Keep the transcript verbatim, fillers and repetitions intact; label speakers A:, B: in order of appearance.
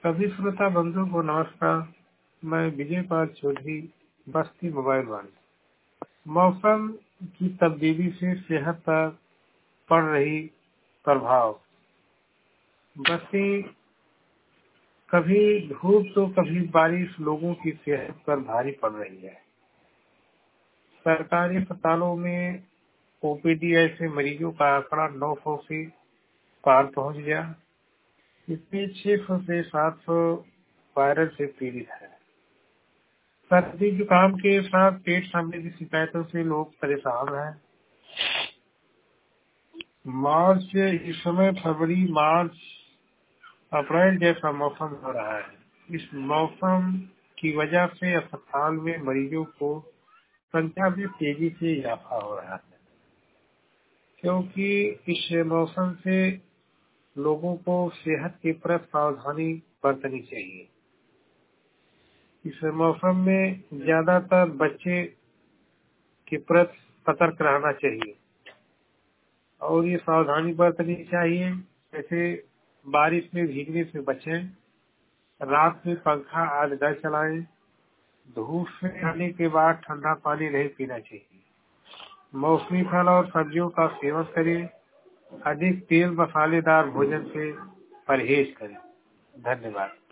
A: सभी श्रोता बंधुओं को नमस्कार। मैं विजय पाल चौधरी, बस्ती मोबाइल वन। मौसम की तब्दीली से सेहत पर पड़ रही प्रभाव। बस्ती कभी धूप तो कभी बारिश लोगों की सेहत पर भारी पड़ रही है। सरकारी अस्पतालों में ओपीडी ऐसे मरीजों का आंकड़ा नौ सौ से पार पहुंच गया। इसमें छह सौ से सात सौ वायरस से पीड़ित है। सर्दी जुकाम के साथ पेट संबंधी शिकायतों से लोग परेशान हैं। मार्च इस समय फरवरी मार्च अप्रैल जैसा मौसम हो रहा है। इस मौसम की वजह से अस्पताल में मरीजों को संख्या में तेजी से इजाफा हो रहा है, क्योंकि इस मौसम से लोगों को सेहत के प्रति सावधानी बरतनी चाहिए। इस मौसम में ज्यादातर बच्चे के प्रति सतर्क रहना चाहिए और ये सावधानी बरतनी चाहिए। जैसे बारिश में भीगने से बचें, रात में पंखा आदि न चलाएं, धूप से आने के बाद ठंडा पानी नहीं पीना चाहिए, मौसमी फल और सब्जियों का सेवन करें, अधिक तेल मसालेदार भोजन से परहेज करें। धन्यवाद।